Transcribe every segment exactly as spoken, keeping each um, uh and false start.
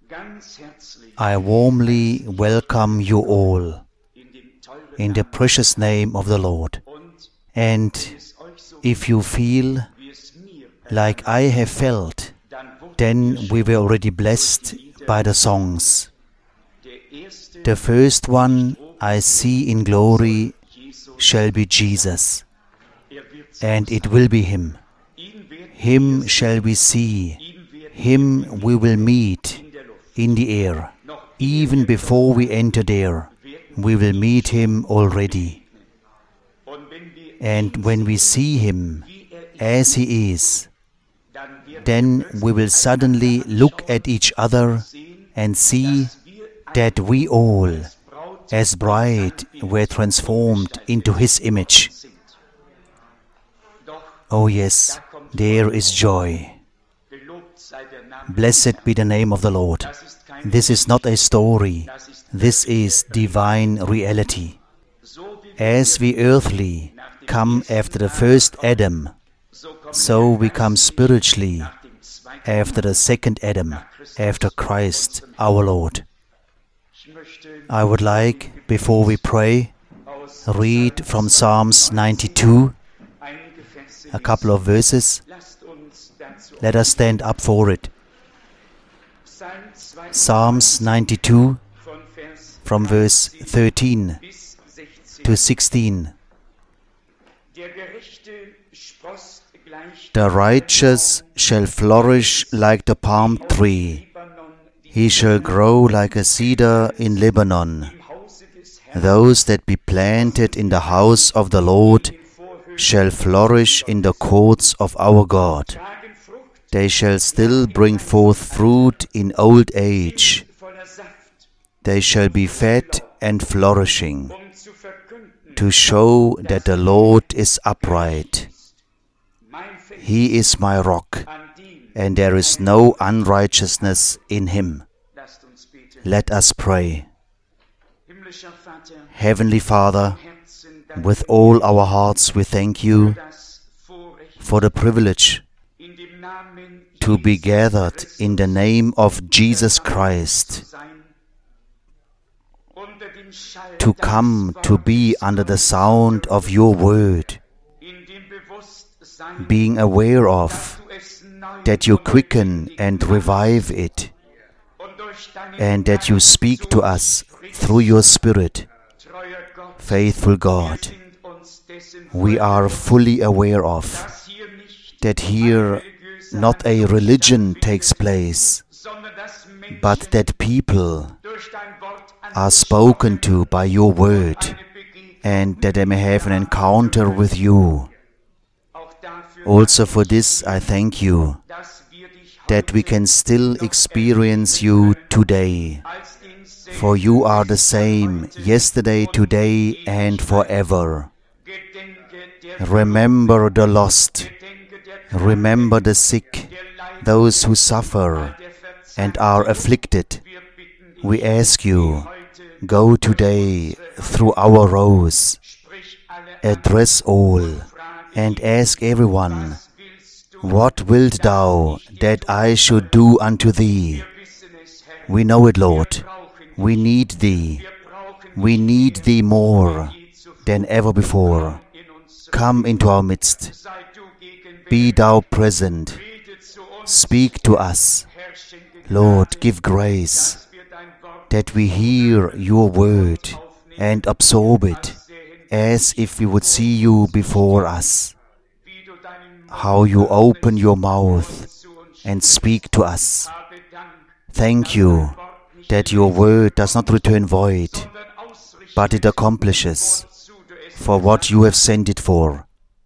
I warmly welcome you all in the precious name of the Lord. And if you feel like I have felt, then we were already blessed by the songs. The first one I see in glory shall be Jesus, and it will be Him. Him shall we see, Him we will meet in the air. Even before we enter there, we will meet Him already. And when we see Him as He is, then we will suddenly look at each other and see that we all, as bride, were transformed into His image. Oh yes, there is joy. Blessed be the name of the Lord. This is not a story. This is divine reality. As we earthly come after the first Adam, so we come spiritually after the second Adam, after Christ our Lord. I would like, before we pray, read from Psalms ninety-two, a couple of verses. Let us stand up for it. Psalms ninety-two, from verse thirteen to sixteen. The righteous shall flourish like the palm tree. He shall grow like a cedar in Lebanon. Those that be planted in the house of the Lord shall flourish in the courts of our God. They shall still bring forth fruit in old age. They shall be fat and flourishing, to show that the Lord is upright. He is my rock, and there is no unrighteousness in Him. Let us pray. Heavenly Father, with all our hearts we thank You for the privilege to be gathered in the name of Jesus Christ, to come to be under the sound of Your word, being aware of that You quicken and revive it, and that You speak to us through Your Spirit. Faithful God, we are fully aware of that here not a religion takes place, but that people are spoken to by Your word, and that they may have an encounter with You. Also for this I thank You, that we can still experience You today. For You are the same yesterday, today, and forever. Remember the lost. Remember the sick, those who suffer and are afflicted. We ask You, go today through our rows, address all, and ask everyone, what wilt Thou that I should do unto Thee? We know it, Lord. We need Thee. We need Thee more than ever before. Come into our midst. Be Thou present. Speak to us. Lord, give grace that we hear Your word and absorb it as if we would see You before us. How You open Your mouth and speak to us. Thank You that Your word does not return void, but it accomplishes for what You have sent it for.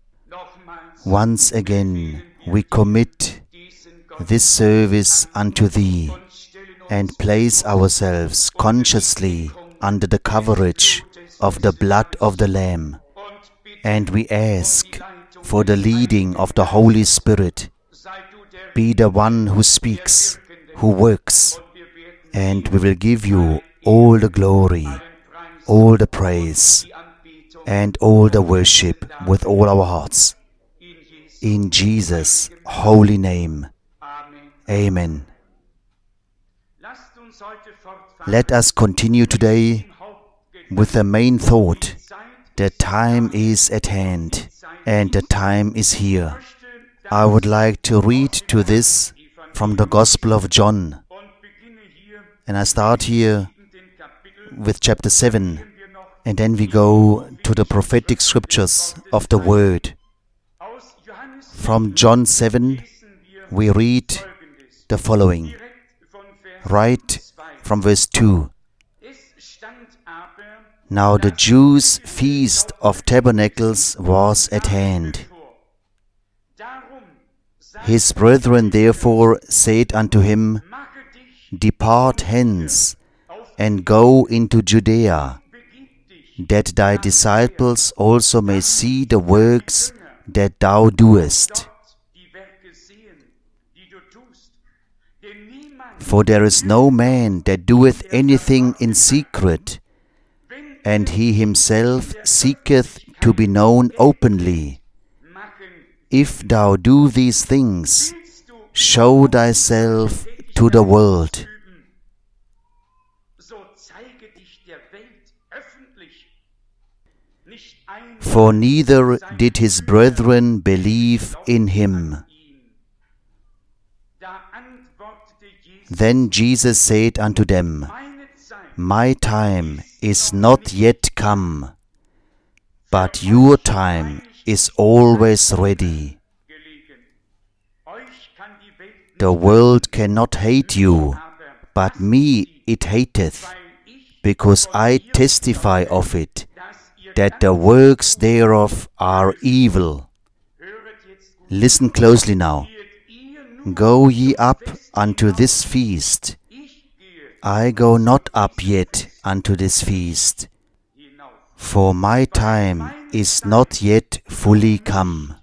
Once again, we commit this service unto Thee and place ourselves consciously under the coverage of the blood of the Lamb. And we ask for the leading of the Holy Spirit. Be the one who speaks, who works, and we will give You all the glory, all the praise, and all the worship with all our hearts. In Jesus' holy name. Amen. Let us continue today with the main thought: the time is at hand and the time is here. I would like to read to this from the Gospel of John. And I start here with chapter seven, and then we go to the prophetic scriptures of the Word. From John seven, we read the following, right from verse two. Now the Jews' feast of tabernacles was at hand. His brethren therefore said unto him, Depart hence, and go into Judea, that thy disciples also may see the works that thou doest. For there is no man that doeth anything in secret, and he himself seeketh to be known openly. If thou do these things, show thyself to the world. For neither did his brethren believe in him. Then Jesus said unto them, My time is not yet come, but your time is always ready. The world cannot hate you, but me it hateth, because I testify of it, that the works thereof are evil. Listen closely now. Go ye up unto this feast. I go not up yet unto this feast, for my time is not yet fully come.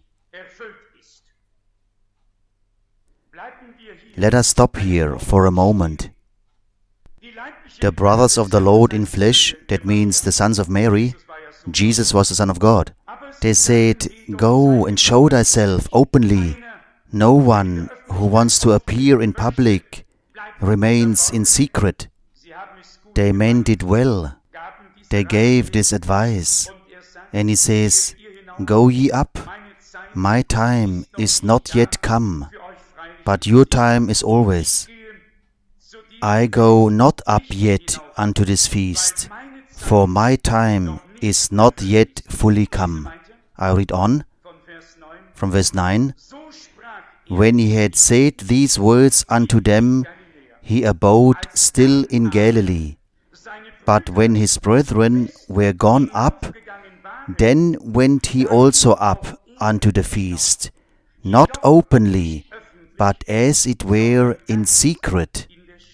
Let us stop here for a moment. The brothers of the Lord in flesh, that means the sons of Mary, Jesus was the Son of God. They said, Go and show thyself openly. No one who wants to appear in public remains in secret. They meant it well. They gave this advice. And he says, Go ye up. My time is not yet come, but your time is always. I go not up yet unto this feast, for my time is not yet fully come. I read on from verse nine. When he had said these words unto them, he abode still in Galilee. But when his brethren were gone up, then went he also up unto the feast, not openly, but as it were in secret.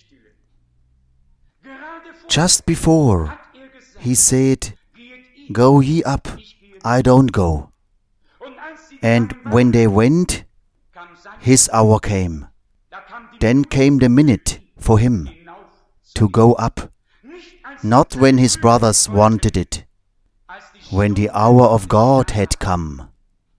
Just before, he said, Go ye up, I don't go. And when they went, his hour came. Then came the minute for him to go up, not when his brothers wanted it, when the hour of God had come.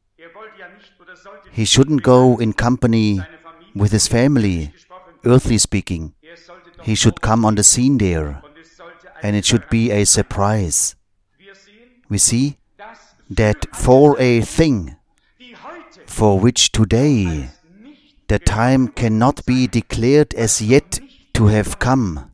He shouldn't go in company with his family, earthly speaking. He should come on the scene there, and it should be a surprise. We see that for a thing for which today the time cannot be declared as yet to have come,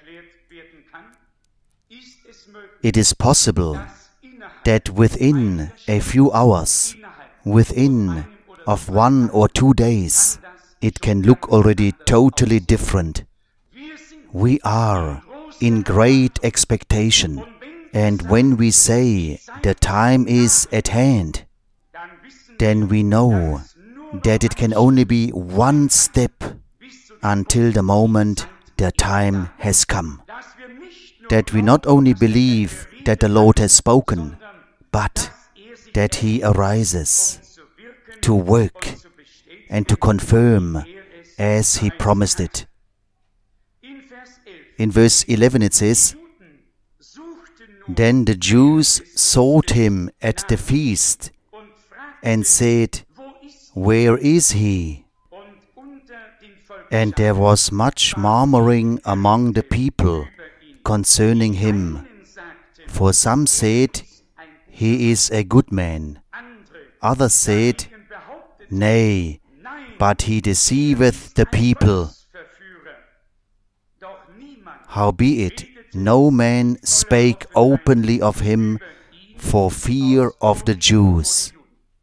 it is possible that within a few hours, within of one or two days, it can look already totally different. We are in great expectation, and when we say the time is at hand, then we know that it can only be one step until the moment the time has come. That we not only believe that the Lord has spoken, but that He arises to work and to confirm as He promised it. In verse eleven it says, Then the Jews sought Him at the feast and said, Where is He? And there was much murmuring among the people concerning him. For some said, he is a good man. Others said, nay, but he deceiveth the people. Howbeit, no man spake openly of him for fear of the Jews.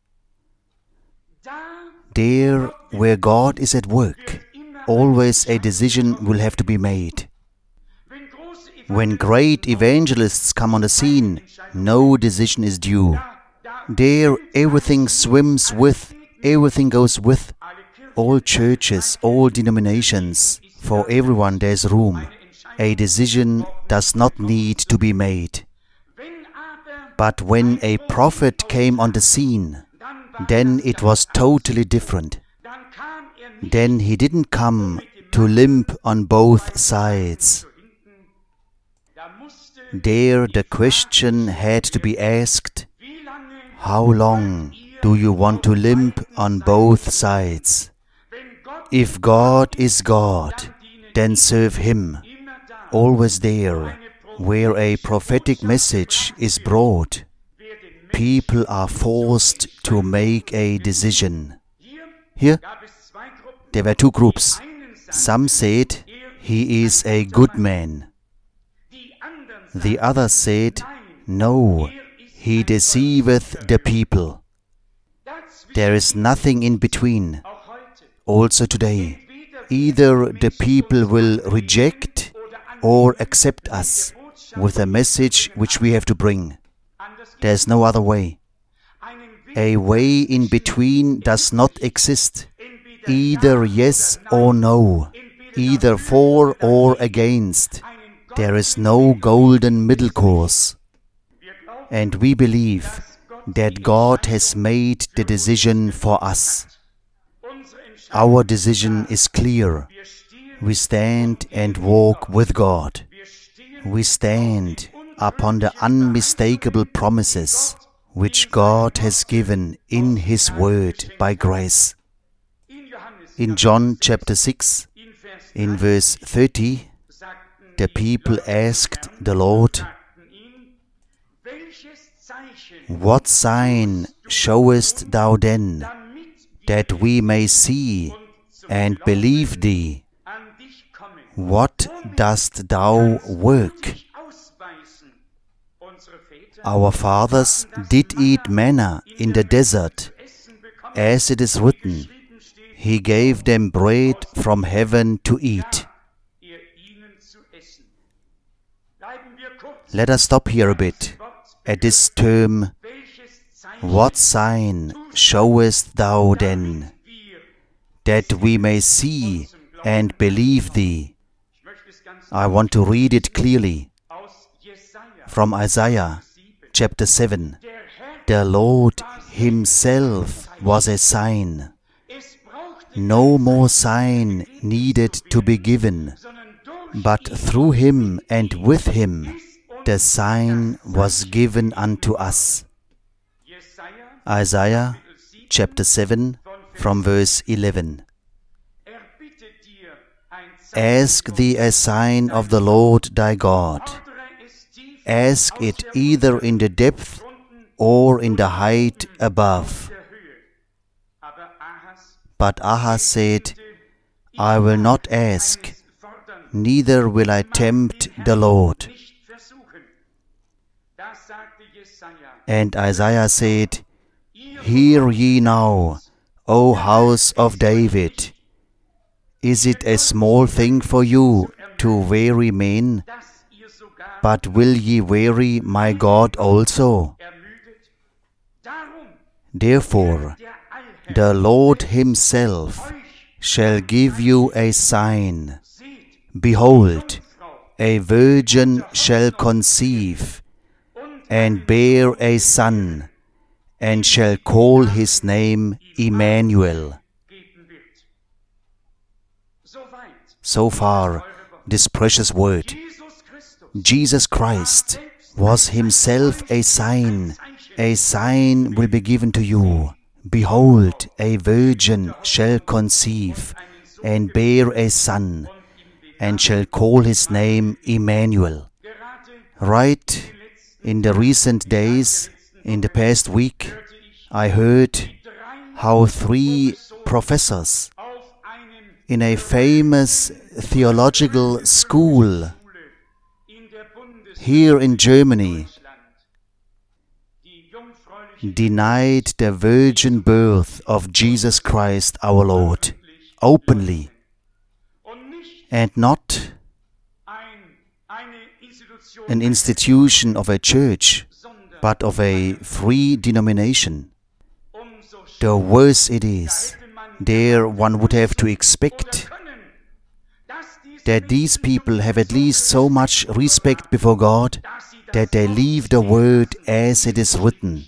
There, where God is at work, always a decision will have to be made. When great evangelists come on the scene, no decision is due. There, everything swims with, everything goes with. All churches, all denominations, for everyone there is room. A decision does not need to be made. But when a prophet came on the scene, then it was totally different. Then he didn't come to limp on both sides. There the question had to be asked, how long do you want to limp on both sides? If God is God, then serve Him. Always there, where a prophetic message is brought, people are forced to make a decision. Here, there were two groups. Some said, he is a good man. The others said, no, he deceiveth the people. There is nothing in between. Also today, either the people will reject or accept us with a message which we have to bring. There is no other way. A way in between does not exist. Either yes or no, either for or against. There is no golden middle course. And we believe that God has made the decision for us. Our decision is clear. We stand and walk with God. We stand upon the unmistakable promises which God has given in His Word by grace. In John chapter six, in verse thirty, the people asked the Lord, what sign showest thou then, that we may see and believe thee? What dost thou work? Our fathers did eat manna in the desert, as it is written, He gave them bread from heaven to eat. Let us stop here a bit at this term, what sign showest thou then, that we may see and believe thee? I want to read it clearly from Isaiah chapter seven. The Lord Himself was a sign. No more sign needed to be given, but through Him and with Him the sign was given unto us. Isaiah chapter seven from verse eleven. Ask thee a sign of the Lord thy God. Ask it either in the depth or in the height above. But Ahaz said, I will not ask, neither will I tempt the Lord. And Isaiah said, Hear ye now, O house of David. Is it a small thing for you to weary men? But will ye weary my God also? Therefore, the Lord Himself shall give you a sign. Behold, a virgin shall conceive, and bear a son, and shall call his name Emmanuel. So far, this precious word. Jesus Christ was Himself a sign. A sign will be given to you. Behold, a virgin shall conceive, and bear a son, and shall call his name Emmanuel. Right in the recent days, in the past week, I heard how three professors in a famous theological school here in Germany denied the virgin birth of Jesus Christ our Lord openly, and not an institution of a church, but of a free denomination. The worse it is, there one would have to expect that these people have at least so much respect before God that they leave the word as it is written.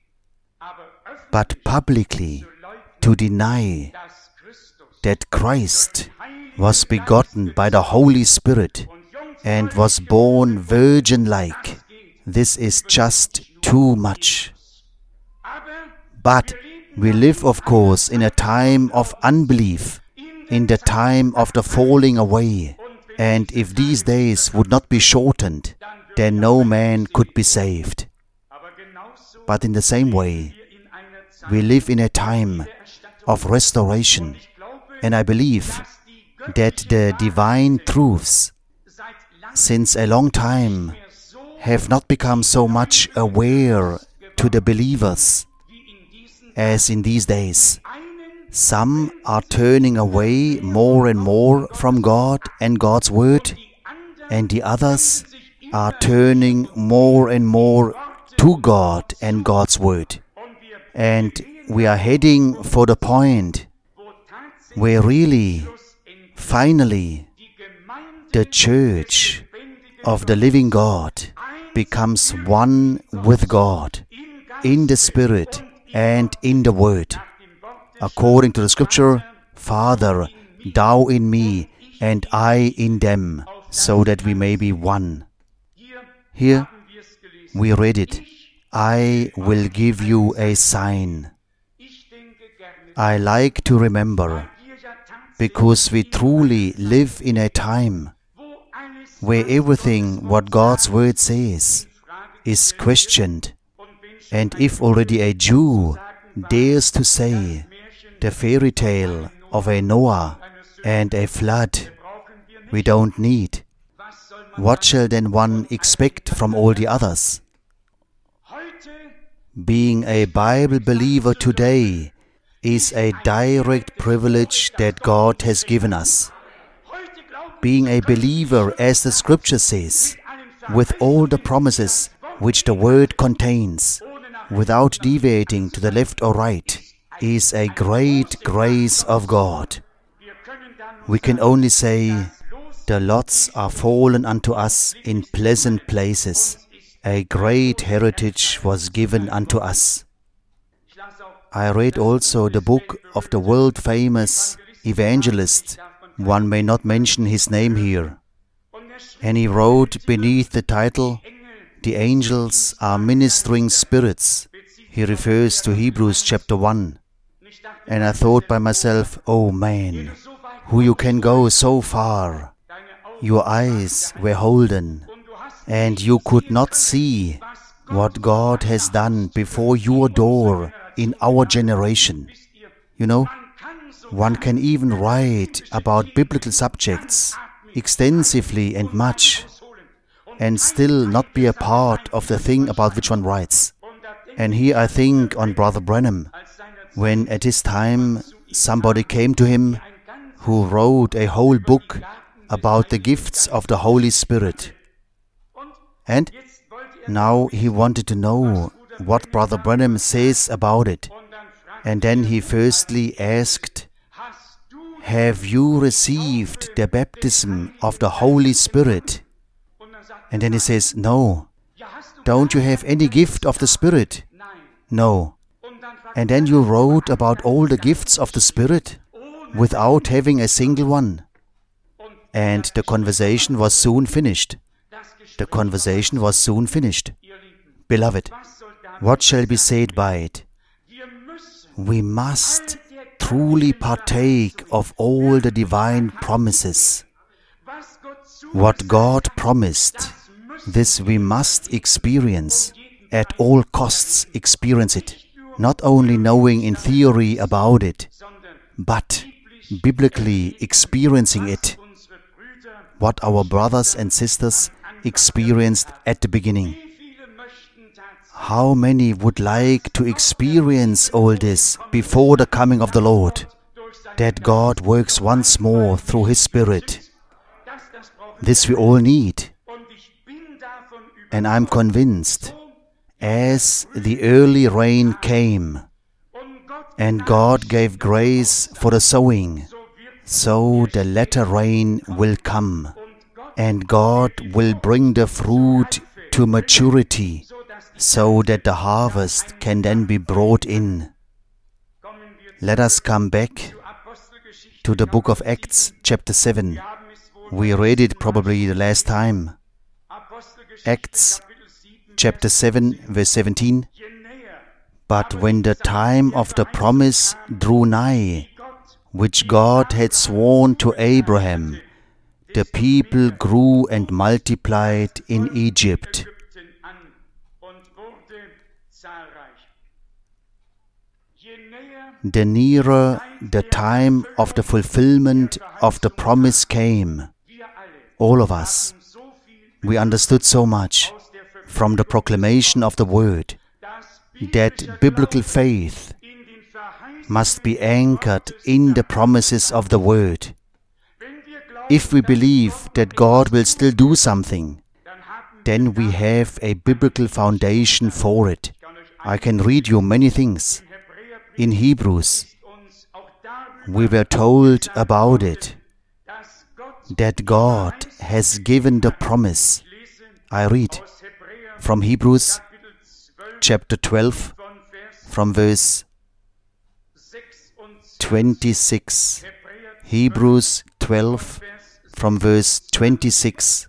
But publicly to deny that Christ was begotten by the Holy Spirit and was born virgin-like, this is just too much. But we live, of course, in a time of unbelief, in the time of the falling away, and if these days would not be shortened, then no man could be saved. But in the same way, we live in a time of restoration, and I believe that the divine truths, since a long time, have not become so much aware to the believers as in these days. Some are turning away more and more from God and God's Word, and the others are turning more and more to God and God's Word. And we are heading for the point where really, finally, the Church of the living God becomes one with God in the Spirit and in the Word. According to the Scripture, Father, Thou in me and I in them, so that we may be one. Here we read it, I will give you a sign. I like to remember, because we truly live in a time where everything what God's Word says is questioned. And if already a Jew dares to say the fairy tale of a Noah and a flood we don't need, what shall then one expect from all the others? Being a Bible believer today is a direct privilege that God has given us. Being a believer, as the Scripture says, with all the promises which the Word contains, without deviating to the left or right, is a great grace of God. We can only say, the lots are fallen unto us in pleasant places. A great heritage was given unto us. I read also the book of the world-famous evangelist. One may not mention his name here. And he wrote beneath the title, The Angels Are Ministering Spirits. He refers to Hebrews chapter one. And I thought by myself, oh man, who you can go so far. Your eyes were holden, and you could not see what God has done before your door in our generation. You know, one can even write about biblical subjects extensively and much, and still not be a part of the thing about which one writes. And here I think on Brother Branham, when at his time somebody came to him who wrote a whole book about the gifts of the Holy Spirit. And now he wanted to know what Brother Branham says about it. And then he firstly asked, have you received the baptism of the Holy Spirit? And then he says, no. Don't you have any gift of the Spirit? No. And then you wrote about all the gifts of the Spirit without having a single one. And the conversation was soon finished. The conversation was soon finished. Beloved, what shall be said by it? We must truly partake of all the divine promises. What God promised, this we must experience, at all costs experience it, not only knowing in theory about it, but biblically experiencing it, what our brothers and sisters experienced at the beginning. How many would like to experience all this before the coming of the Lord, that God works once more through His Spirit? This we all need. And I'm convinced, as the early rain came, and God gave grace for the sowing, so the latter rain will come, and God will bring the fruit to maturity, so that the harvest can then be brought in. Let us come back to the book of Acts, chapter seven. We read it probably the last time. Acts, chapter seven, verse seventeen. But when the time of the promise drew nigh, which God had sworn to Abraham, the people grew and multiplied in Egypt. The nearer the time of the fulfillment of the promise came, all of us, we understood so much from the proclamation of the Word that biblical faith must be anchored in the promises of the Word. If we believe that God will still do something, then we have a biblical foundation for it. I can read you many things. In Hebrews, we were told about it, that God has given the promise. I read from Hebrews chapter twelve, from verse twenty-six. Hebrews twelve, from verse twenty-six.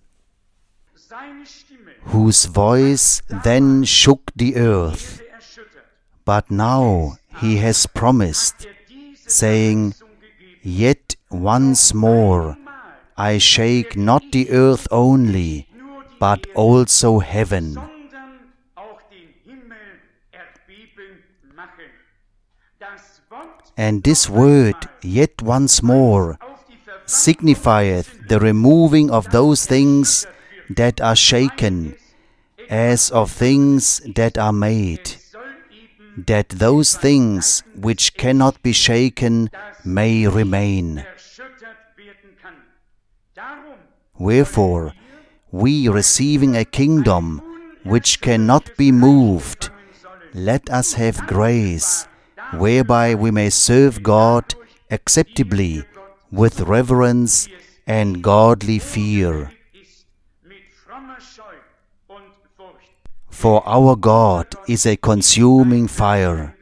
Whose voice then shook the earth, but now He has promised, saying, Yet once more I shake not the earth only, but also heaven. And this word, yet once more, signifieth the removing of those things that are shaken, as of things that are made, that those things which cannot be shaken may remain. Wherefore, we receiving a kingdom which cannot be moved, let us have grace, whereby we may serve God acceptably with reverence and godly fear. For our God is a consuming fire.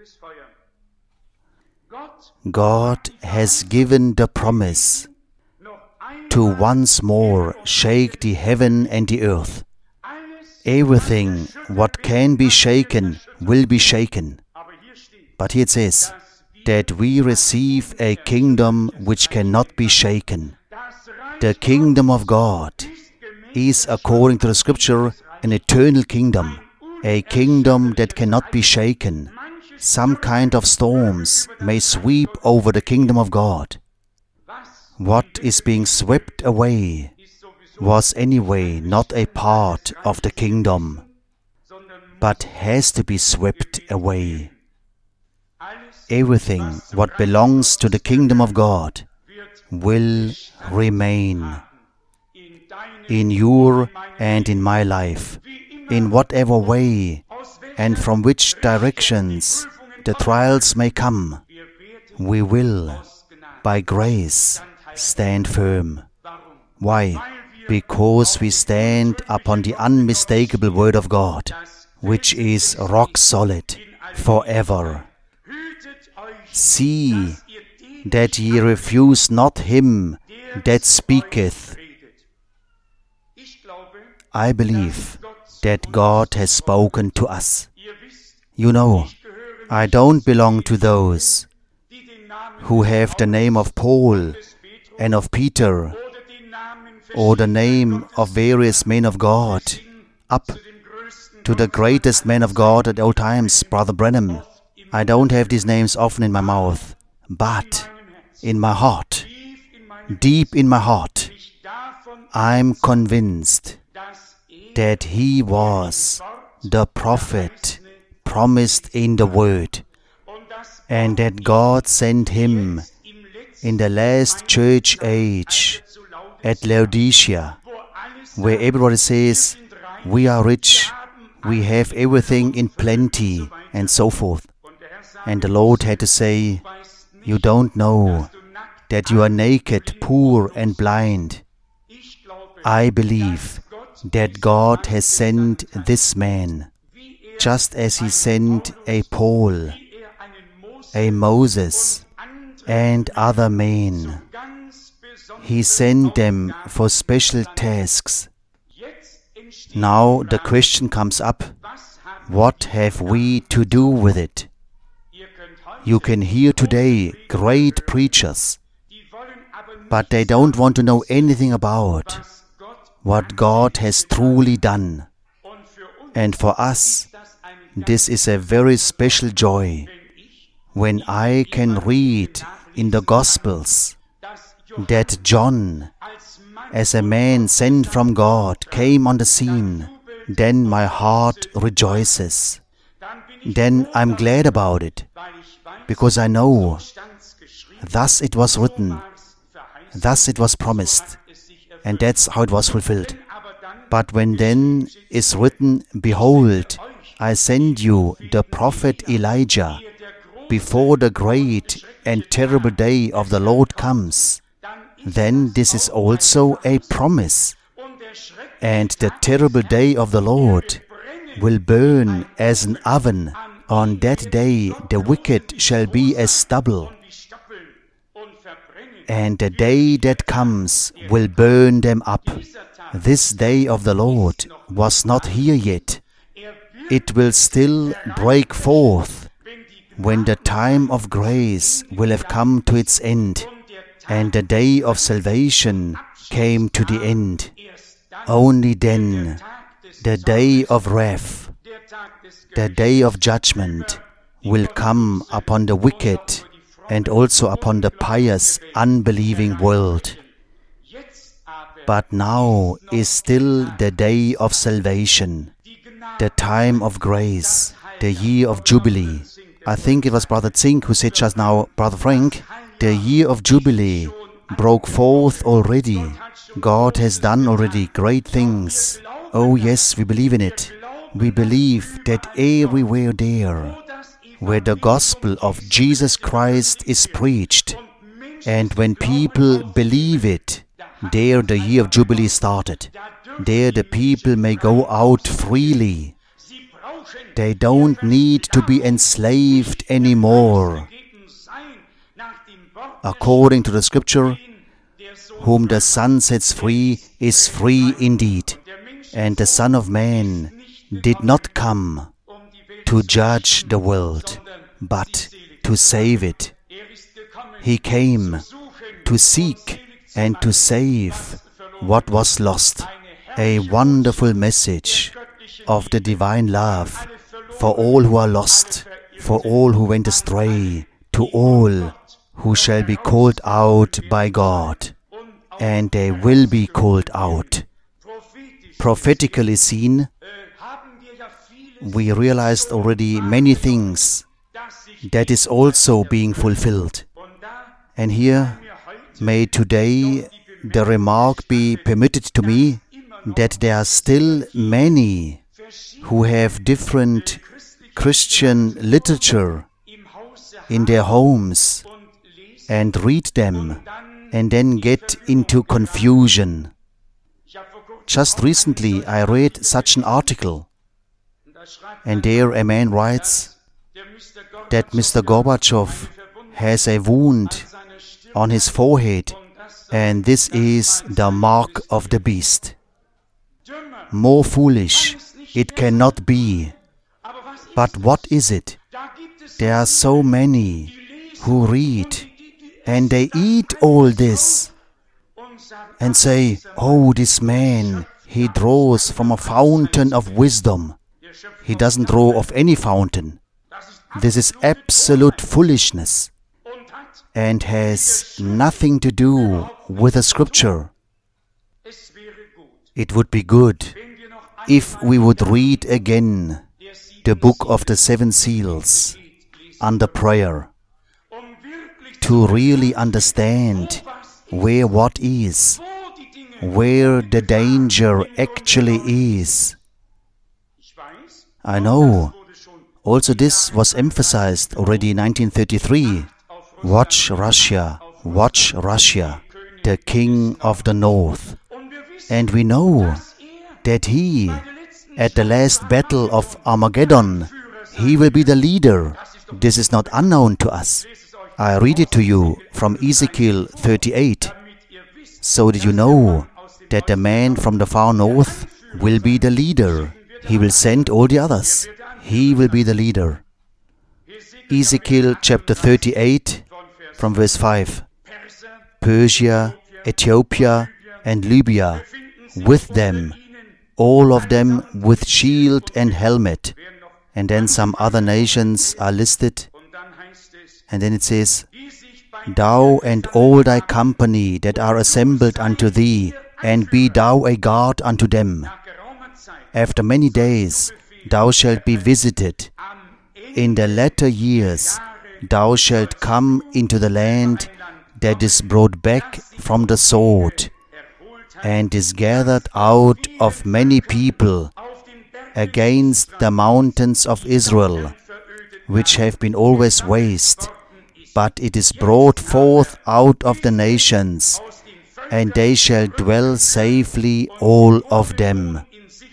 God has given the promise to once more shake the heaven and the earth. Everything what can be shaken will be shaken. But here it says that we receive a kingdom which cannot be shaken. The kingdom of God is, according to the scripture, an eternal kingdom, a kingdom that cannot be shaken. Some kind of storms may sweep over the kingdom of God. What is being swept away was anyway not a part of the kingdom, but has to be swept away. Everything what belongs to the kingdom of God will remain in your and in my life, in whatever way and from which directions the trials may come. We will, by grace, stand firm. Why? Because we stand upon the unmistakable Word of God, which is rock solid forever. See that ye refuse not him that speaketh. I believe that God has spoken to us. You know, I don't belong to those who have the name of Paul and of Peter, or the name of various men of God, up to the greatest man of God at all times, Brother Branham. I don't have these names often in my mouth, but in my heart, deep in my heart, I'm convinced that he was the prophet promised in the Word, and that God sent him in the last church age at Laodicea, where everybody says, we are rich, we have everything in plenty, and so forth. And the Lord had to say, you don't know that you are naked, poor and blind. I believe that God has sent this man, just as he sent a Paul, a Moses, and other men. He sent them for special tasks. Now the question comes up, what have we to do with it? You can hear today great preachers, but they don't want to know anything about what God has truly done. And for us, this is a very special joy when I can read in the Gospels that John, as a man sent from God, came on the scene. Then my heart rejoices. Then I'm glad about it, because I know thus it was written, thus it was promised, and that's how it was fulfilled. But when then is written, behold, I send you the prophet Elijah before the great and terrible day of the Lord comes, then this is also a promise. And the terrible day of the Lord will burn as an oven. On that day the wicked shall be as stubble, and the day that comes will burn them up. This day of the Lord was not here yet. It will still break forth when the time of grace will have come to its end, and the day of salvation came to the end. Only then the day of wrath, the day of judgment, will come upon the wicked and also upon the pious, unbelieving world. But now is still the day of salvation, the time of grace, the year of Jubilee. I think it was Brother Zink who said just now, Brother Frank, the year of Jubilee broke forth already. God has done already great things. Oh yes, we believe in it. We believe that everywhere there, where the gospel of Jesus Christ is preached, and when people believe it, there the year of Jubilee started. There the people may go out freely. They don't need to be enslaved anymore. According to the scripture, whom the Son sets free is free indeed. And the Son of Man did not come to judge the world, but to save it. He came to seek and to save what was lost. A wonderful message of the divine love for all who are lost, for all who went astray, to all who shall be called out by God. And they will be called out. Prophetically seen, we realized already many things that is also being fulfilled. And here, may today the remark be permitted to me that there are still many who have different Christian literature in their homes and read them and then get into confusion. Just recently I read such an article, and there a man writes that Mister Gorbachev has a wound on his forehead, and this is the mark of the beast. More foolish it cannot be. But what is it? There are so many who read And they eat all this and say, "Oh, this man, he draws from a fountain of wisdom." He doesn't draw of any fountain. This is absolute foolishness and has nothing to do with the scripture. It would be good if we would read again the book of the seven seals under prayer, to really understand where what is, where the danger actually is. I know, also this was emphasized already in nineteen thirty-three. Watch Russia, watch Russia, the king of the north. And we know that he, at the last battle of Armageddon, he will be the leader. This is not unknown to us. I read it to you from Ezekiel thirty-eight, so that you know that the man from the far north will be the leader. He will send all the others. He will be the leader. Ezekiel chapter thirty-eight, from verse five. Persia, Ethiopia, and Libya, with them, all of them with shield and helmet. And then some other nations are listed. And then it says, "Thou and all thy company that are assembled unto thee, and be thou a guard unto them. After many days thou shalt be visited. In the latter years thou shalt come into the land that is brought back from the sword, and is gathered out of many people against the mountains of Israel, which have been always waste. But it is brought forth out of the nations, and they shall dwell safely, all of them."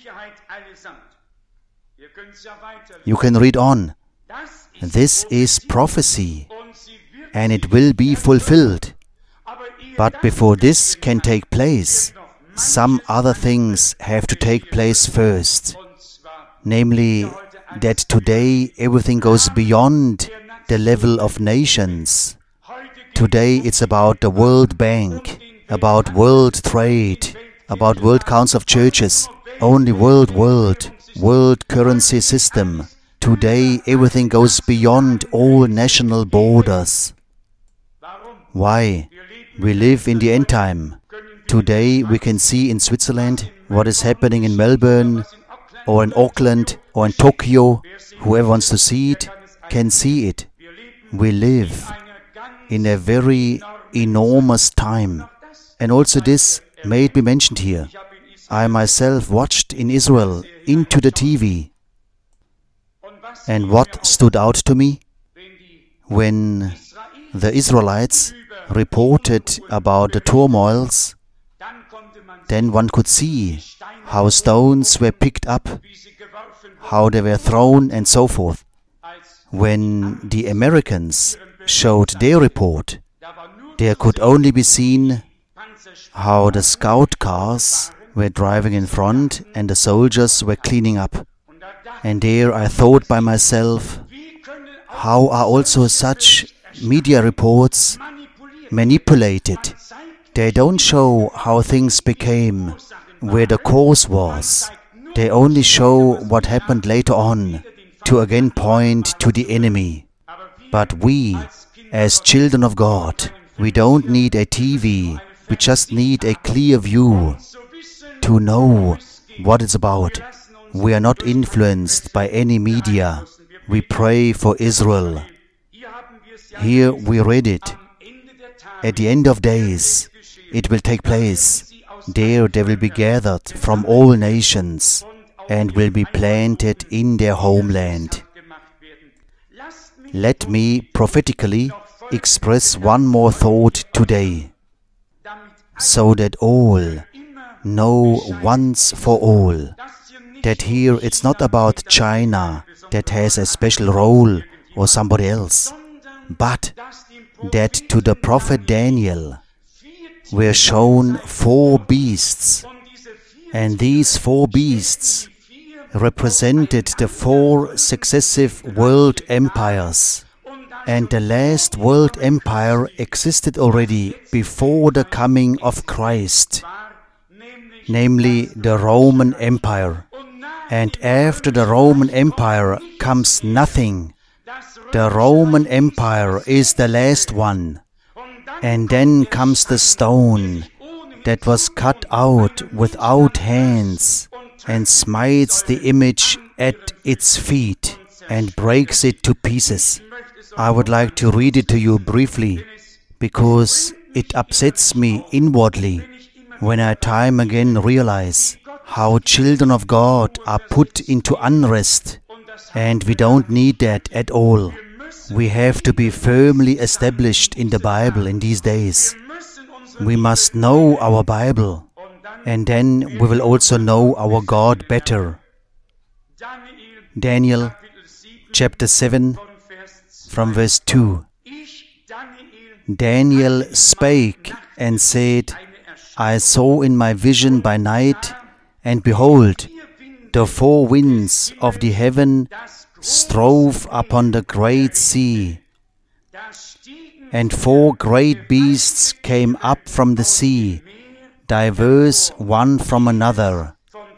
You can read on. This is prophecy, and it will be fulfilled. But before this can take place, some other things have to take place first. Namely, that today everything goes beyond the level of nations. Today it's about the World Bank, about world trade, about World Council of Churches, only world, world, world currency system. Today everything goes beyond all national borders. Why? We live in the end time. Today we can see in Switzerland what is happening in Melbourne, or in Auckland, or in Tokyo. Whoever wants to see it can see it. We live in a very enormous time. And also this may it be mentioned here. I myself watched in Israel into the T V. And what stood out to me? When the Israelites reported about the turmoils, then one could see how stones were picked up, how they were thrown, and so forth. When the Americans showed their report, there could only be seen how the scout cars were driving in front and the soldiers were cleaning up. And there I thought by myself, how are also such media reports manipulated? They don't show how things became, where the cause was. They only show what happened later on, to again point to the enemy. But we, as children of God, we don't need a T V, we just need a clear view to know what it's about. We are not influenced by any media. We pray for Israel. Here we read it. At the end of days, it will take place. There they will be gathered from all nations and will be planted in their homeland. Let me prophetically express one more thought today, so that all know once for all that here it's not about China that has a special role or somebody else, but that to the prophet Daniel were shown four beasts, and these four beasts represented the four successive world empires. And the last world empire existed already before the coming of Christ, namely the Roman Empire. And after the Roman Empire comes nothing. The Roman Empire is the last one. And then comes the stone that was cut out without hands and smites the image at its feet and breaks it to pieces. I would like to read it to you briefly, because it upsets me inwardly when I time again realize how children of God are put into unrest, and we don't need that at all. We have to be firmly established in the Bible in these days. We must know our Bible, and then we will also know our God better. Daniel chapter seven from verse two. Daniel spake and said, I saw in my vision by night, and behold, the four winds of the heaven strove upon the great sea, and four great beasts came up from the sea, diverse one from another.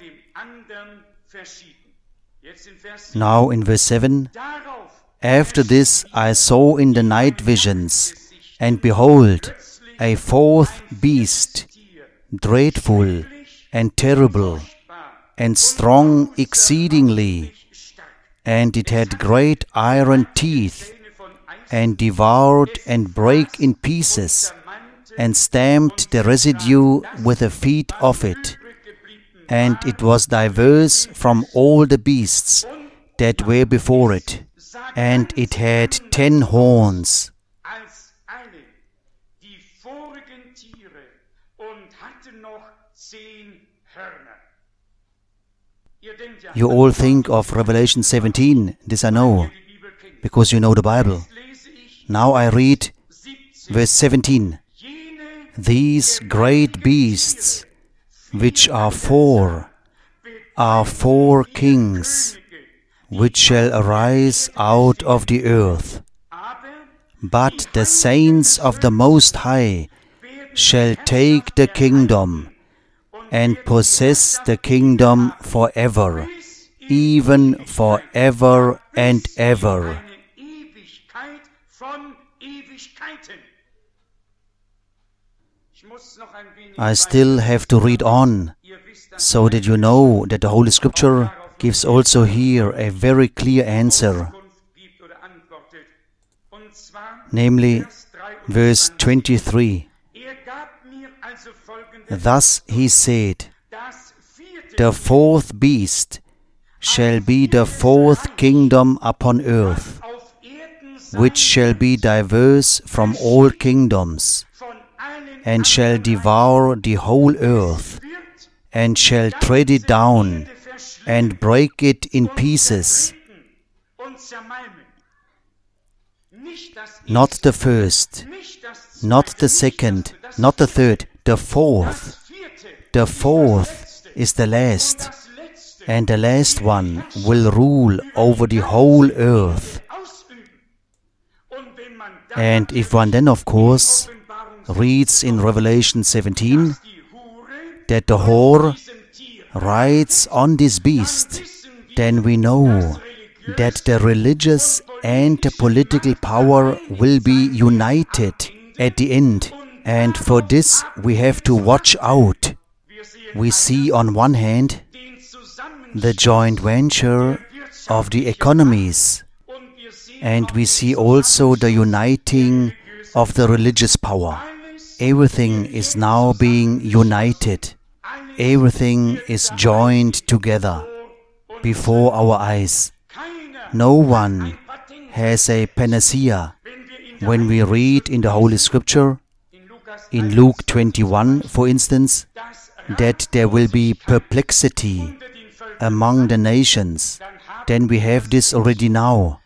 Now in verse seven, after this I saw in the night visions, and behold, a fourth beast, dreadful and terrible, and strong exceedingly, and it had great iron teeth, and devoured and brake in pieces, and stamped the residue with the feet of it. And it was diverse from all the beasts that were before it, and it had ten horns. You all think of Revelation seventeen, this I know, because you know the Bible. Now I read verse seventeen. These great beasts, which are four, are four kings, which shall arise out of the earth. But the saints of the Most High shall take the kingdom, and possess the kingdom forever, even forever and ever. I still have to read on, so that you know that the Holy Scripture gives also here a very clear answer. Namely, verse twenty-three. Thus he said, the fourth beast shall be the fourth kingdom upon earth, which shall be diverse from all kingdoms, and shall devour the whole earth, and shall tread it down, and break it in pieces. Not the first, not the second, not the third, the fourth. The fourth is the last, and the last one will rule over the whole earth. And if one then, of course, reads in Revelation seventeen that the whore rides on this beast, then we know that the religious and the political power will be united at the end. And for this we have to watch out. We see on one hand the joint venture of the economies, and we see also the uniting of the religious power. Everything is now being united. Everything is joined together before our eyes. No one has a panacea. When we read in the Holy Scripture, in Luke twenty-one, for instance, that there will be perplexity among the nations, then we have this already now.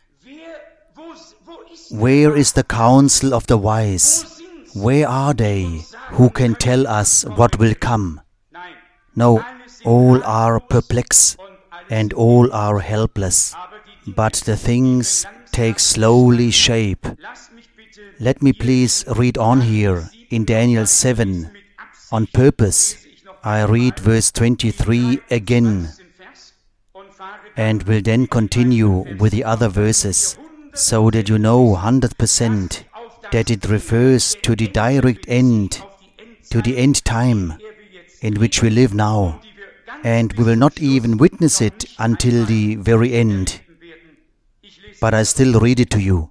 Where is the counsel of the wise? Where are they who can tell us what will come? No, all are perplexed and all are helpless. But the things takes slowly shape. Let me please read on here in Daniel seven. On purpose, I read verse twenty-three again, and will then continue with the other verses, so that you know one hundred percent that it refers to the direct end, to the end time in which we live now, and we will not even witness it until the very end. But I still read it to you.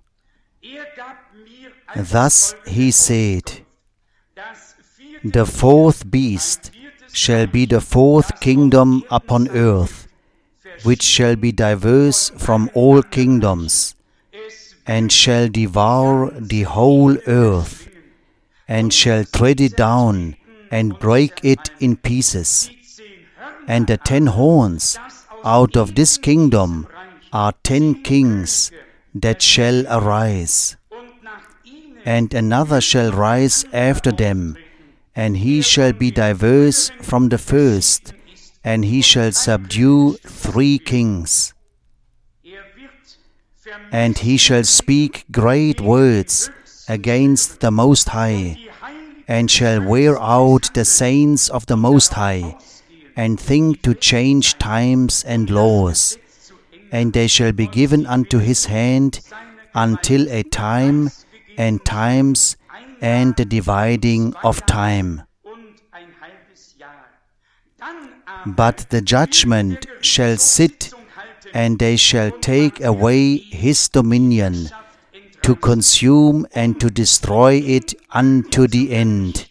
Thus he said, the fourth beast shall be the fourth kingdom upon earth, which shall be diverse from all kingdoms, and shall devour the whole earth, and shall tread it down, and break it in pieces. And the ten horns out of this kingdom are ten kings that shall arise. And another shall rise after them, and he shall be diverse from the first, and he shall subdue three kings. And he shall speak great words against the Most High, and shall wear out the saints of the Most High, and think to change times and laws. And they shall be given unto his hand until a time and times and the dividing of time. But the judgment shall sit, and they shall take away his dominion, to consume and to destroy it unto the end.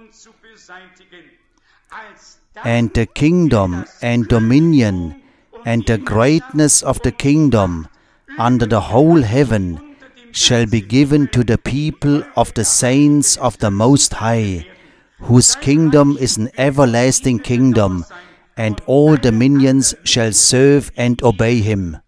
And the kingdom and dominion and the greatness of the kingdom under the whole heaven shall be given to the people of the saints of the Most High, whose kingdom is an everlasting kingdom, and all dominions shall serve and obey him.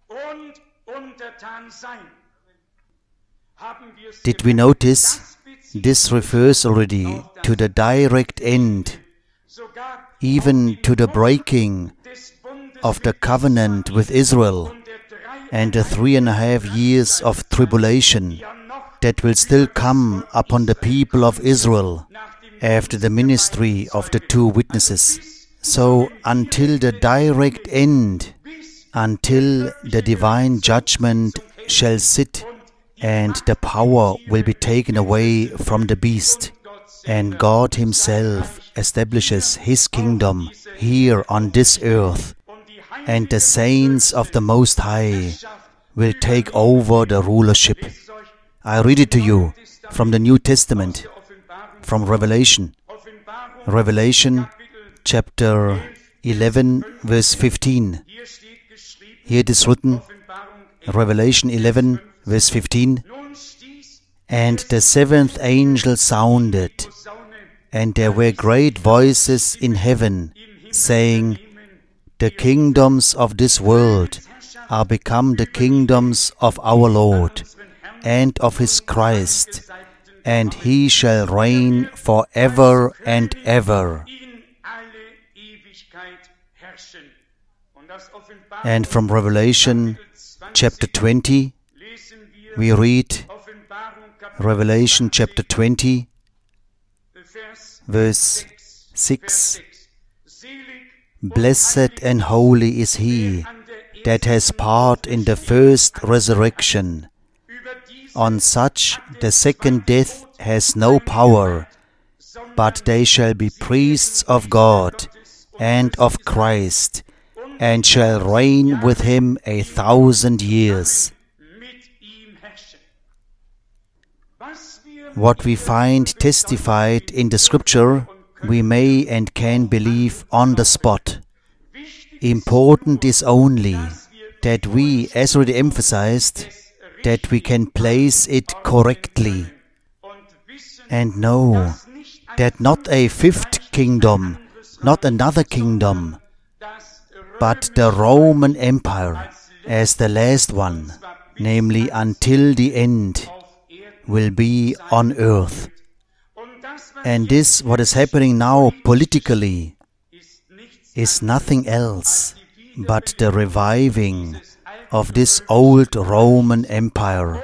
Did we notice? This refers already to the direct end, even to the breaking of the covenant with Israel and the three and a half years of tribulation that will still come upon the people of Israel after the ministry of the two witnesses. So until the direct end, until the divine judgment shall sit and the power will be taken away from the beast, and God himself establishes his kingdom here on this earth, and the saints of the Most High will take over the rulership. I read it to you from the New Testament, from Revelation. Revelation chapter eleven, verse fifteen. Here it is written, Revelation eleven, verse fifteen, and the seventh angel sounded, and there were great voices in heaven, saying, the kingdoms of this world are become the kingdoms of our Lord and of his Christ, and he shall reign for ever and ever. And from Revelation chapter twenty, we read Revelation chapter twenty, verse six. Blessed and holy is he that has part in the first resurrection. On such the second death has no power, but they shall be priests of God and of Christ, and shall reign with him a thousand years. What we find testified in the Scripture, we may and can believe on the spot. Important is only that we, as already emphasized, that we can place it correctly and know that not a fifth kingdom, not another kingdom, but the Roman Empire as the last one, namely until the end, will be on earth. And this, what is happening now politically, is nothing else but the reviving of this old Roman Empire.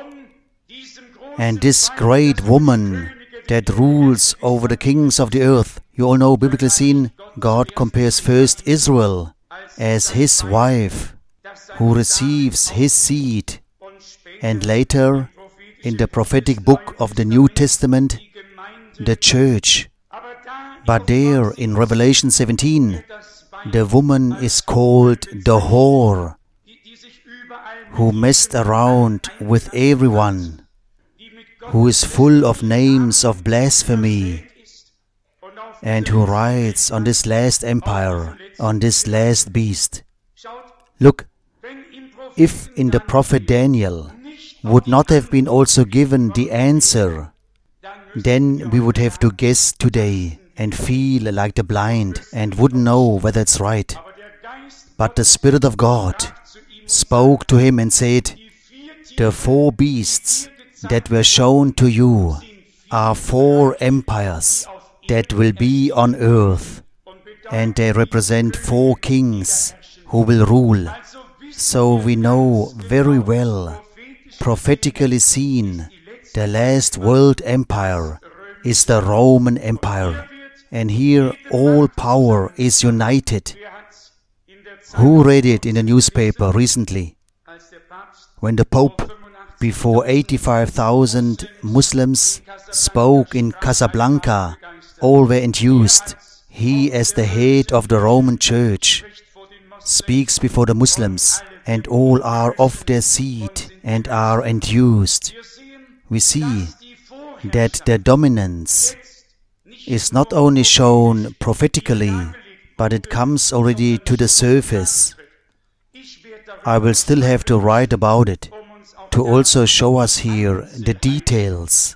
And this great woman that rules over the kings of the earth, you all know, biblically seen, God compares first Israel as his wife, who receives his seed, and later, in the prophetic book of the New Testament, the church. But there, in Revelation seventeen, the woman is called the whore, who messed around with everyone, who is full of names of blasphemy, and who rides on this last empire, on this last beast. Look, if in the prophet Daniel would not have been also given the answer, then we would have to guess today and feel like the blind and wouldn't know whether it's right. But the Spirit of God spoke to him and said, the four beasts that were shown to you are four empires that will be on earth, and they represent four kings who will rule. So we know very well, prophetically seen, the last world empire is the Roman Empire. And here all power is united. Who read it in the newspaper recently? When the Pope, before eighty-five thousand Muslims, spoke in Casablanca, all were enthused. He, as the head of the Roman Church, speaks before the Muslims, and all are off their seat and are enthused. We see that their dominance is not only shown prophetically, but it comes already to the surface. I will still have to write about it, to also show us here the details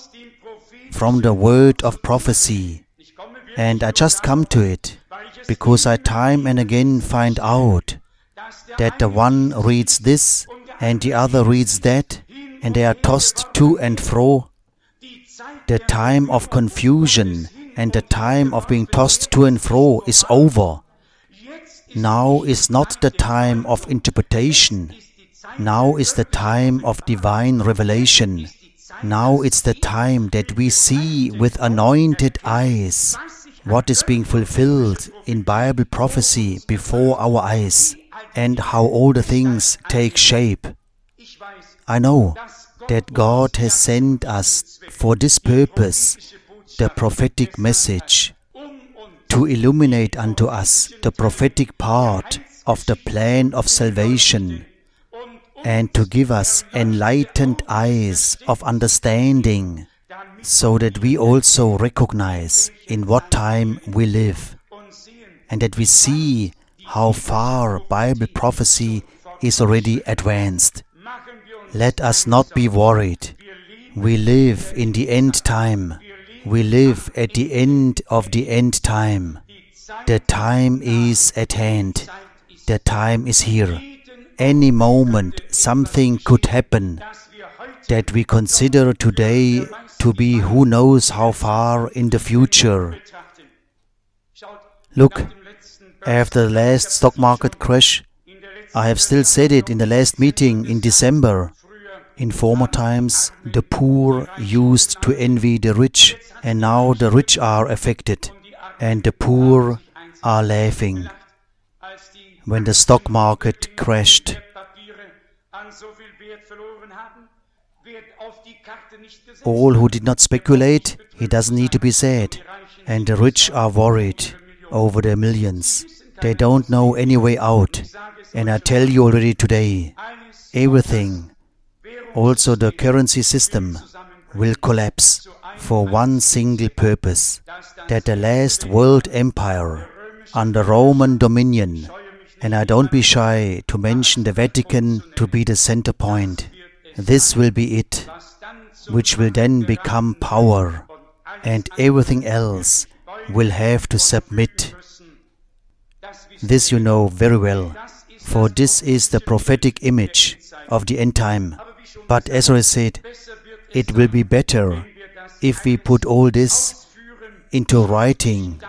from the word of prophecy. And I just come to it, because I time and again find out that the one reads this and the other reads that, and they are tossed to and fro. The time of confusion and the time of being tossed to and fro is over. Now is not the time of interpretation. Now is the time of divine revelation. Now it's the time that we see with anointed eyes what is being fulfilled in Bible prophecy before our eyes, and how all the things take shape. I know that God has sent us for this purpose the prophetic message, to illuminate unto us the prophetic part of the plan of salvation, and to give us enlightened eyes of understanding, so that we also recognize in what time we live, and that we see how far Bible prophecy is already advanced. Let us not be worried. We live in the end time. We live at the end of the end time. The time is at hand. The time is here. Any moment something could happen that we consider today to be who knows how far in the future. Look, after the last stock market crash, I have still said it in the last meeting in December. In former times, the poor used to envy the rich, and now the rich are affected, and the poor are laughing. When the stock market crashed, all who did not speculate, it doesn't need to be said, and the rich are worried over their millions. They don't know any way out, and I tell you already today, everything, also the currency system, will collapse for one single purpose, that the last world empire under Roman dominion, and I don't be shy to mention the Vatican to be the center point, this will be it, which will then become power, and everything else will have to submit. This you know very well, for this is the prophetic image of the end time. But Ezra said, it will be better if we put all this into writing,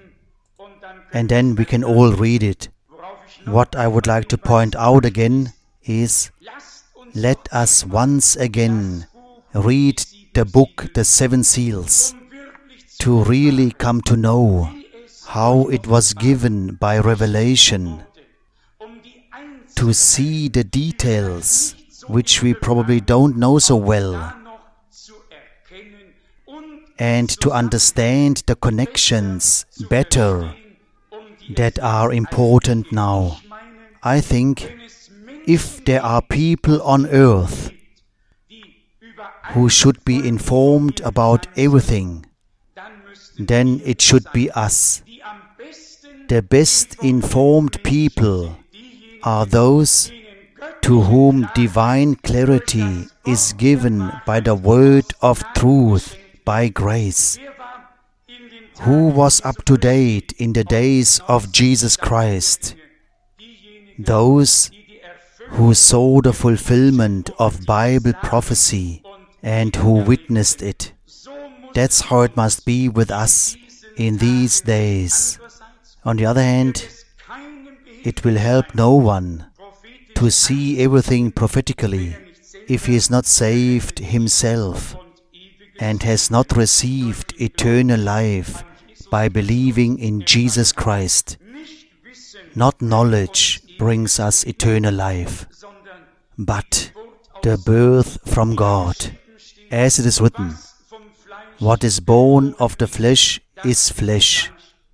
and then we can all read it. What I would like to point out again is, let us once again read the book, The Seven Seals, to really come to know how it was given by revelation, to see the details which we probably don't know so well, and to understand the connections better that are important now. I think if there are people on earth who should be informed about everything, then it should be us. The best informed people are those to whom divine clarity is given by the word of truth, by grace. Who was up to date in the days of Jesus Christ? Those who saw the fulfillment of Bible prophecy and who witnessed it. That's how it must be with us in these days. On the other hand, it will help no one to see everything prophetically if he is not saved himself and has not received eternal life by believing in Jesus Christ. Not knowledge brings us eternal life, but the birth from God. As it is written, what is born of the flesh is flesh,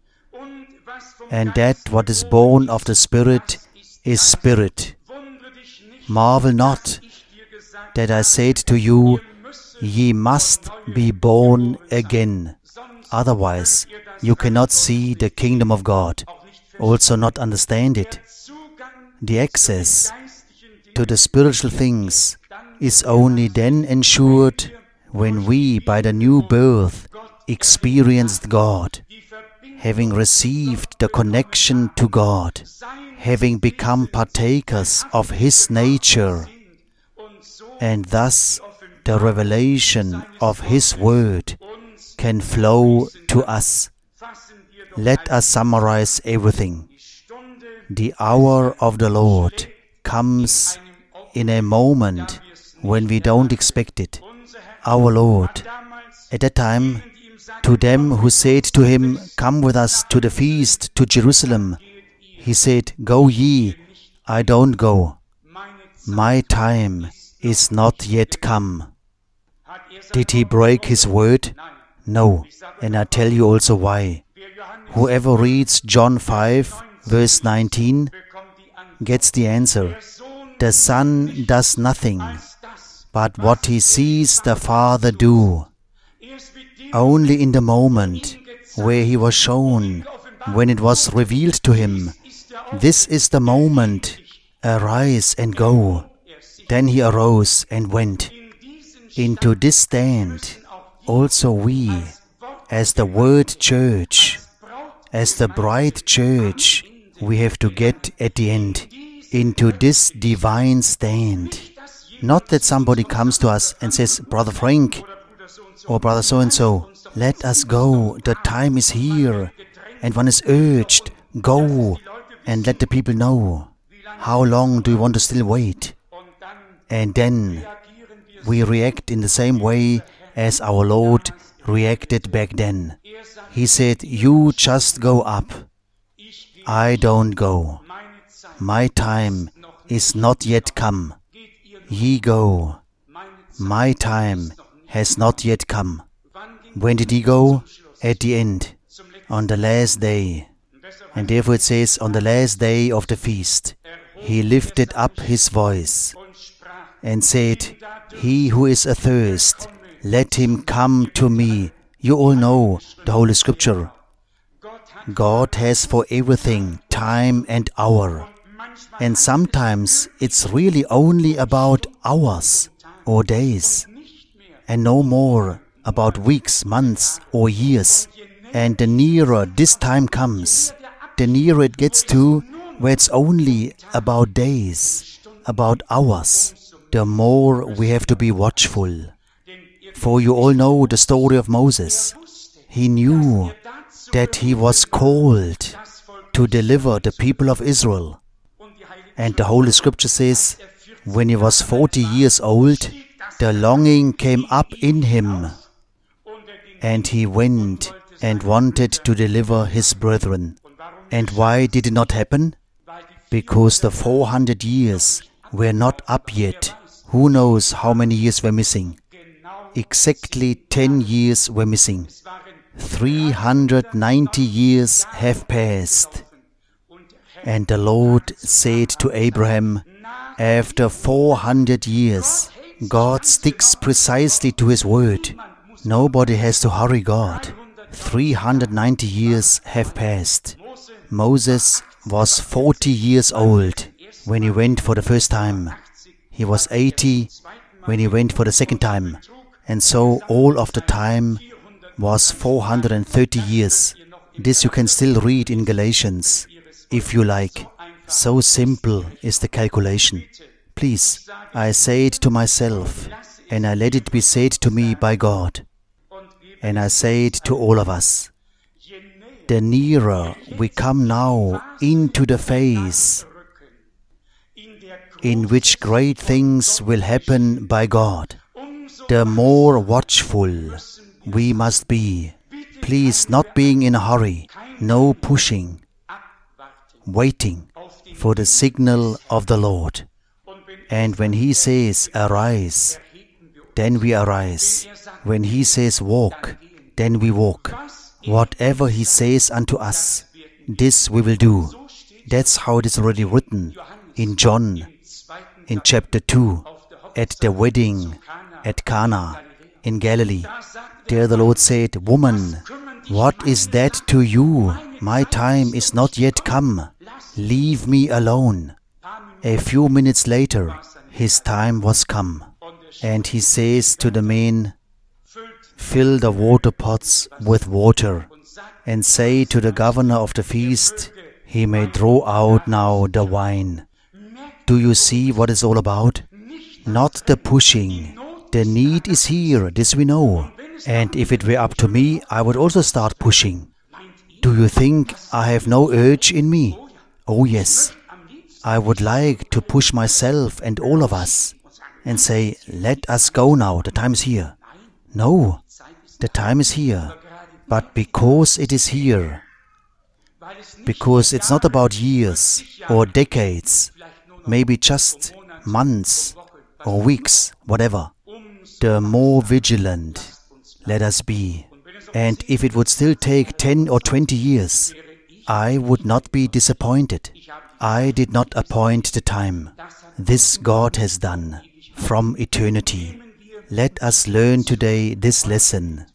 and that what is born of the Spirit is spirit. Marvel not that I said to you, ye must be born again. Otherwise, you cannot see the kingdom of God, also not understand it. The access to the spiritual things is only then ensured when we, by the new birth, experienced God, having received the connection to God, having become partakers of His nature, and thus the revelation of His word can flow to us. Let us summarize everything. The hour of the Lord comes in a moment when we don't expect it. Our Lord, at that time, to them who said to Him, come with us to the feast to Jerusalem, He said, go ye, I don't go. My time is not yet come. Did He break His word? No, and I tell you also why. Whoever reads John five, verse nineteen, gets the answer. The Son does nothing but what He sees the Father do. Only in the moment where He was shown, when it was revealed to Him, this is the moment, arise and go. Then He arose and went. Into this stand, also we, as the Word Church, as the bride church, we have to get at the end into this divine stand. Not that somebody comes to us and says, Brother Frank, or Brother so-and-so, let us go, the time is here. And one is urged, go, and let the people know. How long do you want to still wait? And then we react in the same way as our Lord reacted back then. He said, you just go up. I don't go. My time is not yet come. Ye go. My time has not yet come. When did He go? At the end, on the last day. And therefore it says, on the last day of the feast, He lifted up His voice and said, he who is athirst, let him come to me. You all know the Holy Scripture. God has for everything time and hour. And sometimes it's really only about hours or days, and no more about weeks, months or years. And the nearer this time comes, the nearer it gets to where it's only about days, about hours, the more we have to be watchful. For you all know the story of Moses. He knew that he was called to deliver the people of Israel. And the Holy Scripture says When he was forty years old, the longing came up in him, and he went and wanted to deliver his brethren. And why did it not happen? Because the four hundred years were not up yet. Who knows how many years were missing? Exactly ten years were missing. three hundred ninety years have passed. And the Lord said to Abraham, after four hundred years, God sticks precisely to His word. Nobody has to hurry God. three hundred ninety years have passed. Moses was forty years old when he went for the first time. He was eighty when he went for the second time. And so all of the time was four hundred thirty years. This you can still read in Galatians, if you like. So simple is the calculation. Please, I say it to myself, and I let it be said to me by God. And I say it to all of us. The nearer we come now into the phase in which great things will happen by God, the more watchful we must be. Please, not being in a hurry, no pushing, waiting for the signal of the Lord. And when He says, arise, then we arise. When He says, walk, then we walk. Whatever He says unto us, this we will do. That's how it is already written in John, in chapter two, at the wedding at Cana in Galilee. There the Lord said, woman, what is that to you? My time is not yet come. Leave me alone. A few minutes later, His time was come. And He says to the men, fill the water pots with water, and say to the governor of the feast, he may draw out now the wine. Do you see what it's all about? Not the pushing. The need is here, this we know. And if it were up to me, I would also start pushing. Do you think I have no urge in me? Oh yes. I would like to push myself and all of us and say, let us go now, the time is here. No, the time is here. But because it is here, because it's not about years or decades, maybe just months or weeks, whatever, the more vigilant let us be. And if it would still take ten or twenty years, I would not be disappointed. I did not appoint the time. This God has done from eternity. Let us learn today this lesson,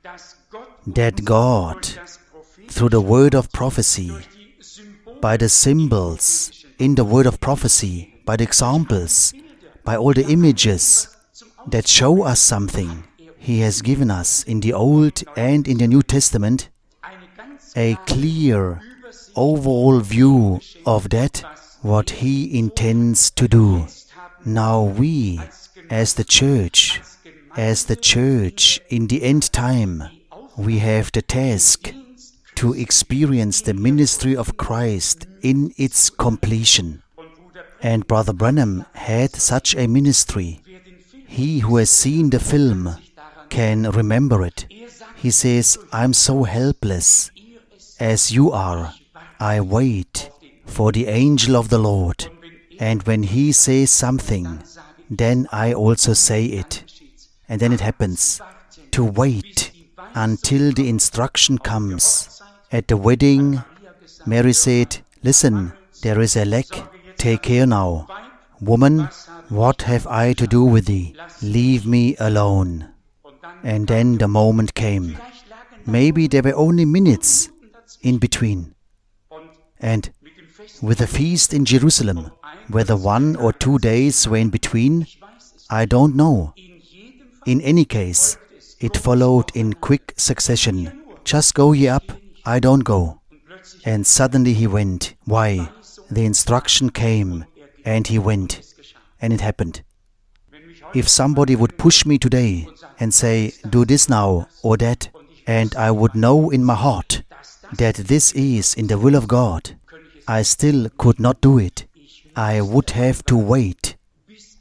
that God, through the word of prophecy, by the symbols in the word of prophecy, by the examples, by all the images that show us something, He has given us in the Old and in the New Testament a clear overall view of that, what He intends to do. Now we, as the church, as the church in the end time, we have the task to experience the ministry of Christ in its completion. And Brother Branham had such a ministry. He who has seen the film can remember it. He says, I'm so helpless as you are. I wait for the angel of the Lord. And when he says something, then I also say it. And then it happens. To wait until the instruction comes. At the wedding, Mary said, listen, there is a leck. Take care now. Woman, what have I to do with thee? Leave me alone. And then the moment came. Maybe there were only minutes in between. And with the feast in Jerusalem, whether one or two days were in between, I don't know. In any case, it followed in quick succession. Just go ye up, I don't go. And suddenly he went. Why? The instruction came, and he went. And it happened. If somebody would push me today and say, do this now or that, and I would know in my heart that this is in the will of God, I still could not do it. I would have to wait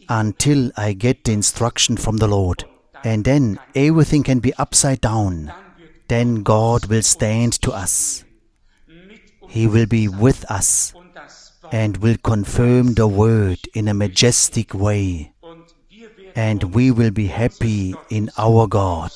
until I get the instruction from the Lord. And then everything can be upside down. Then God will stand to us. He will be with us and will confirm the word in a majestic way. And we will be happy in our God.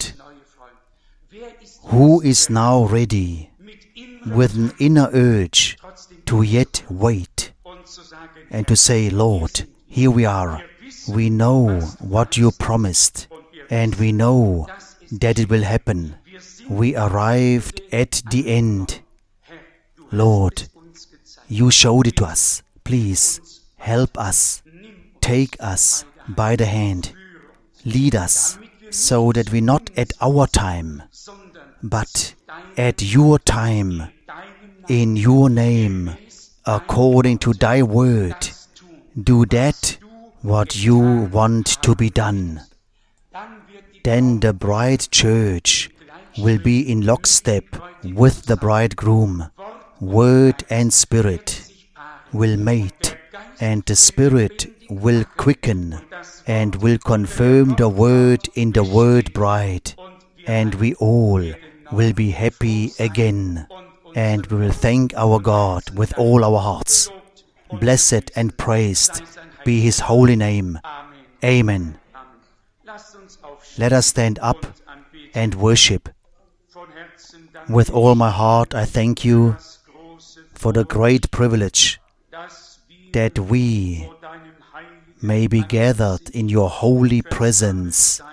Who is now ready with an inner urge to yet wait and to say, Lord, here we are. We know what you promised, and we know that it will happen. We arrived at the end. Lord, you showed it to us. Please help us. Take us by the hand. Lead us so that we not at our time, but at your time, in your name, according to thy word, do that what you want to be done. Then the bride church will be in lockstep with the bridegroom. Word and spirit will mate, and the spirit will quicken and will confirm the word in the word bride, and we all will be happy again, and we will thank our God with all our hearts. Blessed and praised be His holy name. Amen. Let us stand up and worship. With all my heart I thank you for the great privilege that we may be gathered in your holy presence.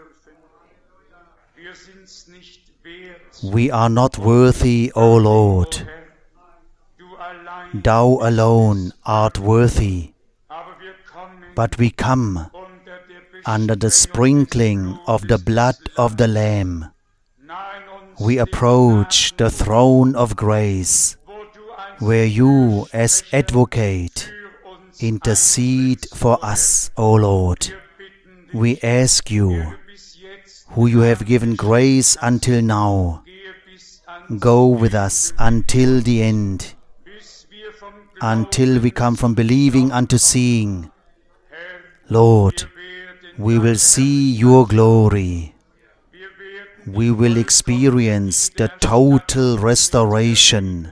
We are not worthy, O Lord. Thou alone art worthy. But we come under the sprinkling of the blood of the Lamb. We approach the throne of grace, where you, as advocate, intercede for us, O Lord. We ask you, who you have given grace until now, go with us until the end, until we come from believing unto seeing. Lord, we will see your glory. We will experience the total restoration.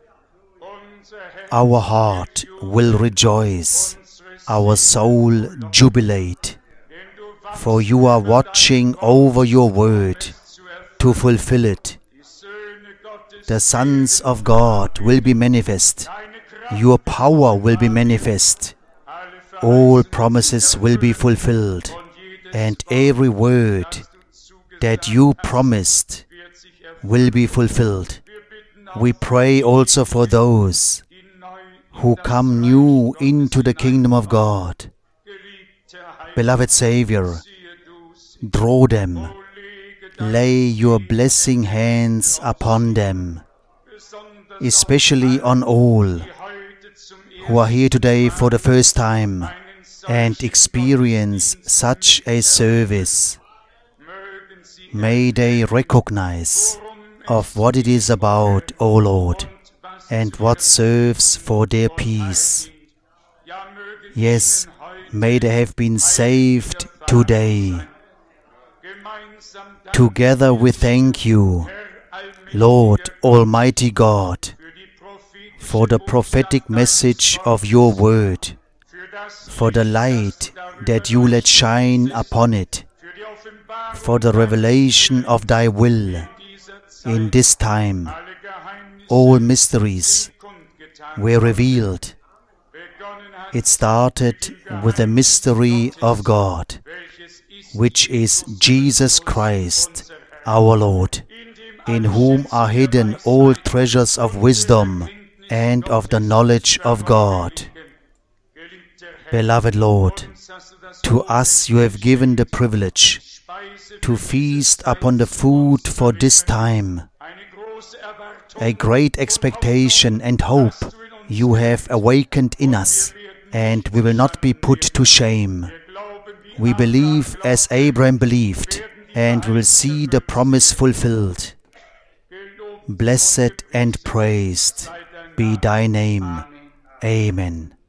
Our heart will rejoice, our soul jubilate, for you are watching over your word to fulfill it. The sons of God will be manifest. Your power will be manifest. All promises will be fulfilled, and every word that you promised will be fulfilled. We pray also for those who come new into the kingdom of God. Beloved Savior, draw them. Lay your blessing hands upon them, especially on all who are here today for the first time and experience such a service. May they recognize of what it is about, O Lord, and what serves for their peace. Yes, may they have been saved today. Together we thank you, Lord Almighty God, for the prophetic message of your word, for the light that you let shine upon it, for the revelation of thy will in this time. All mysteries were revealed. It started with the mystery of God, which is Jesus Christ, our Lord, in whom are hidden all treasures of wisdom and of the knowledge of God. Beloved Lord, to us you have given the privilege to feast upon the food for this time, a great expectation and hope you have awakened in us, and we will not be put to shame. We believe as Abraham believed, and we will see the promise fulfilled. Blessed and praised be thy name. Amen.